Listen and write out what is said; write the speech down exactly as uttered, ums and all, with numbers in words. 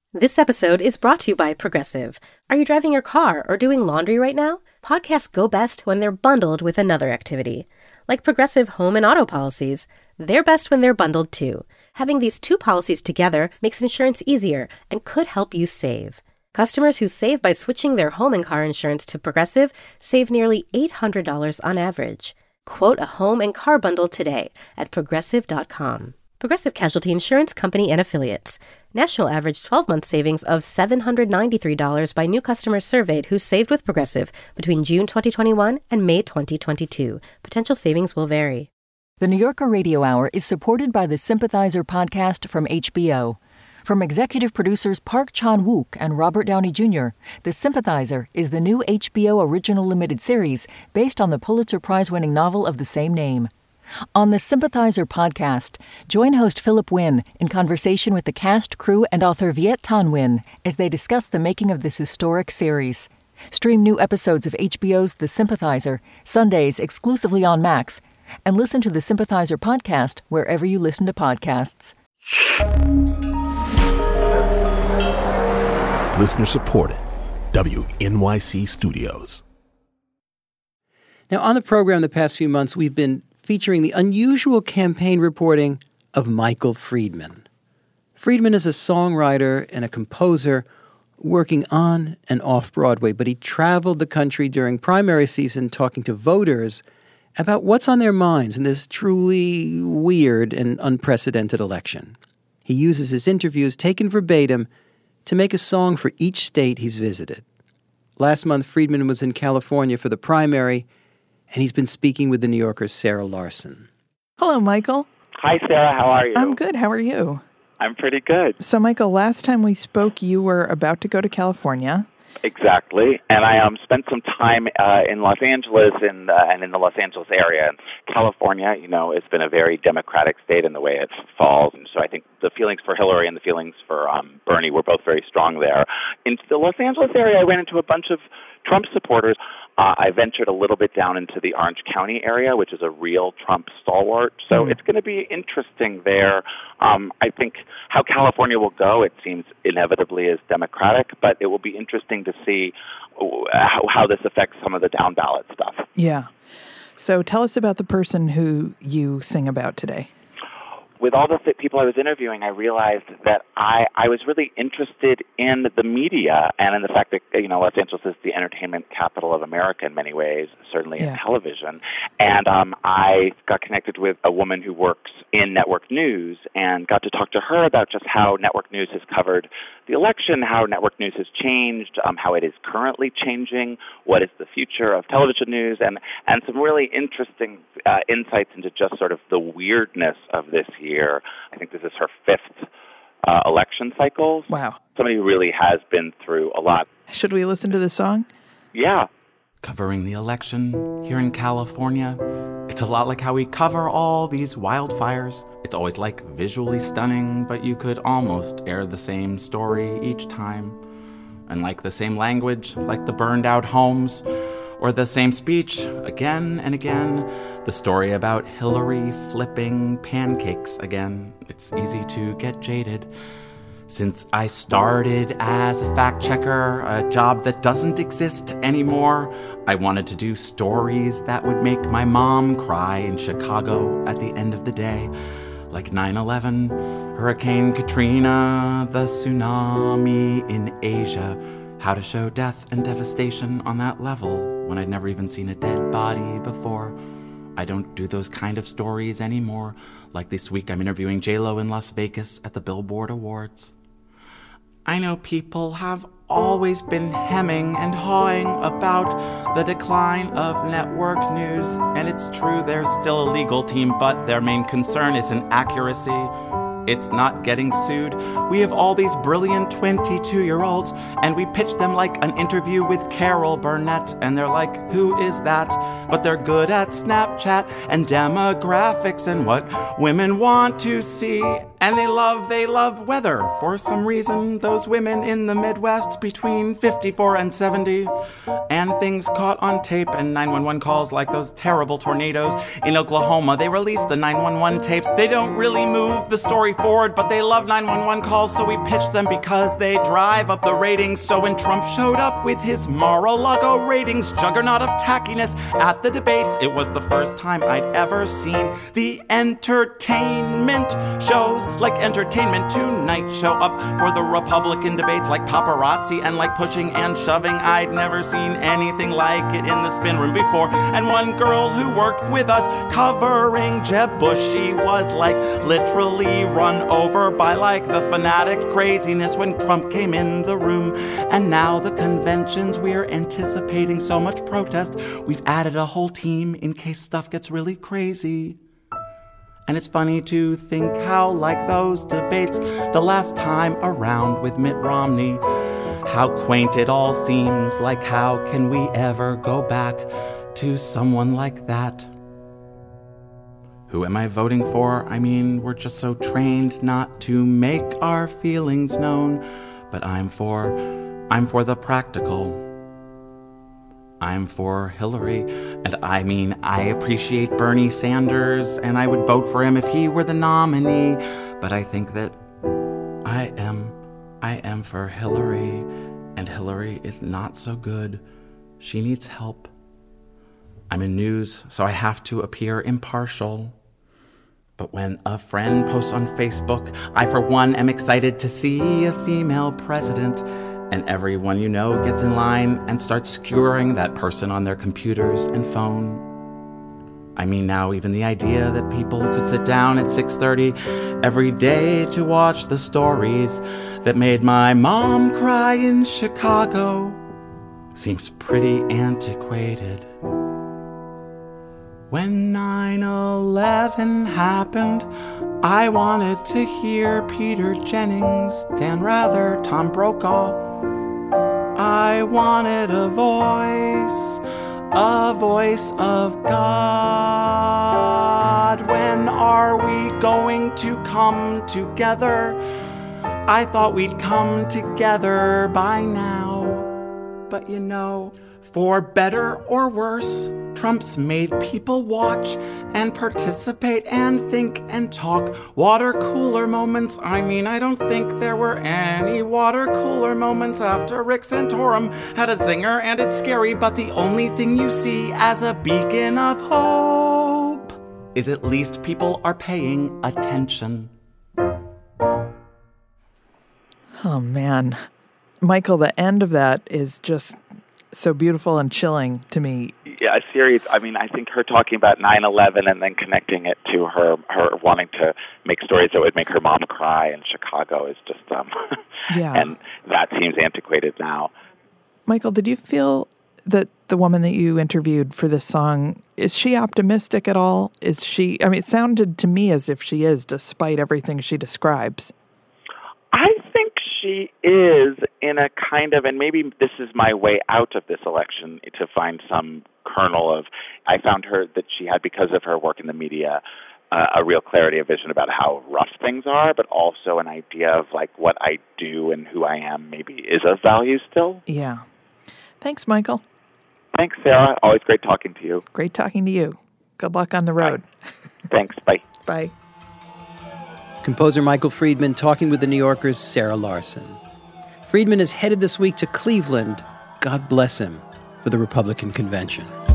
This episode is brought to you by Progressive. Are you driving your car or doing laundry right now? Podcasts go best when they're bundled with another activity. Like Progressive home and auto policies, they're best when they're bundled too. Having these two policies together makes insurance easier and could help you save. Customers who save by switching their home and car insurance to Progressive save nearly eight hundred dollars on average. Quote a home and car bundle today at progressive dot com. Progressive Casualty Insurance Company and Affiliates. National average twelve-month savings of seven hundred ninety-three dollars by new customers surveyed who saved with Progressive between June twenty twenty-one and May twenty twenty-two. Potential savings will vary. The New Yorker Radio Hour is supported by the Sympathizer podcast from H B O. From executive producers Park Chan-wook and Robert Downey Junior, The Sympathizer is the new H B O original limited series based on the Pulitzer Prize-winning novel of the same name. On the Sympathizer podcast, join host Philip Wynn in conversation with the cast, crew, and author Viet Thanh Nguyen as they discuss the making of this historic series. Stream new episodes of H B O's The Sympathizer, Sundays exclusively on Max, and listen to the Sympathizer podcast wherever you listen to podcasts. Listener supported. W N Y C Studios. Now, on the program the past few months, we've been featuring the unusual campaign reporting of Michael Friedman. Friedman is a songwriter and a composer working on and off Broadway, but he traveled the country during primary season talking to voters about what's on their minds in this truly weird and unprecedented election. He uses his interviews taken verbatim to make a song for each state he's visited. Last month, Friedman was in California for the primary, and he's been speaking with the New Yorker's Sarah Larson. Hello, Michael. Hi, Sarah. How are you? I'm good. How are you? I'm pretty good. So, Michael, last time we spoke, you were about to go to California. Exactly. And I um, spent some time uh, in Los Angeles and, uh, and in the Los Angeles area. And California, you know, it's been a very democratic state in the way it falls. And so I think the feelings for Hillary and the feelings for um, Bernie were both very strong there. Into the Los Angeles area, I ran into a bunch of Trump supporters. Uh, I ventured a little bit down into the Orange County area, which is a real Trump stalwart. So mm. it's going to be interesting there. Um, I think how California will go, it seems inevitably is Democratic, but it will be interesting to see how, how this affects some of the down ballot stuff. Yeah. So tell us about the person who you sing about today. With all the th- people I was interviewing, I realized that I, I was really interested in the media and in the fact that, you know, Los Angeles is the entertainment capital of America in many ways, certainly yeah. in television. And um, I got connected with a woman who works in network news and got to talk to her about just how network news has covered the election, how network news has changed, um, how it is currently changing, what is the future of television news, and, and some really interesting uh, insights into just sort of the weirdness of this year. I think this is her fifth uh, election cycle. Wow. Somebody who really has been through a lot. Should we listen to the song? Yeah. Covering the election here in California, it's a lot like how we cover all these wildfires. It's always like visually stunning, but you could almost air the same story each time. And like the same language, like the burned out homes, or the same speech again and again. The story about Hillary flipping pancakes again. It's easy to get jaded. Since I started as a fact checker, a job that doesn't exist anymore, I wanted to do stories that would make my mom cry in Chicago at the end of the day. Like nine eleven, Hurricane Katrina, the tsunami in Asia. How to show death and devastation on that level when I'd never even seen a dead body before. I don't do those kind of stories anymore. Like this week I'm interviewing J-Lo in Las Vegas at the Billboard Awards. I know people have always been hemming and hawing about the decline of network news, and it's true they're still a legal team, but their main concern isn't accuracy. It's not getting sued. We have all these brilliant twenty-two-year-olds, and we pitch them like an interview with Carol Burnett, and they're like, who is that? But they're good at Snapchat and demographics and what women want to see. And they love, they love weather. For some reason, those women in the Midwest between fifty-four and seventy. And things caught on tape and nine one one calls like those terrible tornadoes. In Oklahoma, they release the nine one one tapes. They don't really move the story forward, but they love nine one one calls, so we pitched them because they drive up the ratings. So when Trump showed up with his Mar-a-Lago ratings juggernaut of tackiness at the debates, it was the first time I'd ever seen the entertainment shows like Entertainment Tonight show up for the Republican debates like paparazzi and like pushing and shoving. I'd never seen anything like it in the spin room before. And one girl who worked with us covering Jeb Bush, she was like literally run over by like the fanatic craziness when Trump came in the room. And now the conventions, we're anticipating so much protest. We've added a whole team in case stuff gets really crazy. And it's funny to think how, like those debates the last time around with Mitt Romney, how quaint it all seems, like how can we ever go back to someone like that? Who am I voting for? I mean, we're just so trained not to make our feelings known, but I'm for, I'm for the practical. I'm for Hillary, and I mean, I appreciate Bernie Sanders, and I would vote for him if he were the nominee, but I think that I am, I am for Hillary, and Hillary is not so good. She needs help. I'm in news, so I have to appear impartial. But when a friend posts on Facebook, I for one am excited to see a female president, and everyone you know gets in line and starts skewering that person on their computers and phone. I mean, now even the idea that people could sit down at six thirty every day to watch the stories that made my mom cry in Chicago seems pretty antiquated. When nine eleven happened, I wanted to hear Peter Jennings, Dan Rather, Tom Brokaw. I wanted a voice, a voice of God. When are we going to come together? I thought we'd come together by now. But you know, for better or worse, Trump's made people watch and participate and think and talk. Water cooler moments. I mean, I don't think there were any water cooler moments after Rick Santorum had a zinger, and it's scary, but the only thing you see as a beacon of hope is at least people are paying attention. Oh, man. Michael, the end of that is just so beautiful and chilling to me. Yeah, a series. I mean, I think her talking about nine eleven and then connecting it to her her wanting to make stories that would make her mom cry in Chicago is just, um, yeah. And that seems antiquated now. Michael, did you feel that the woman that you interviewed for this song, is she optimistic at all? Is she, I mean, it sounded to me as if she is, despite everything she describes. I think she is in a kind of, and maybe this is my way out of this election to find some kernel of, I found her that she had, because of her work in the media, uh, a real clarity of vision about how rough things are, but also an idea of like what I do and who I am maybe is of value still. Yeah. Thanks, Michael. Thanks, Sarah. Always great talking to you. Great talking to you. Good luck on the road. Bye. Thanks. Bye. Bye. Composer Michael Friedman talking with the New Yorker's Sarah Larson. Friedman is headed this week to Cleveland, God bless him, for the Republican convention.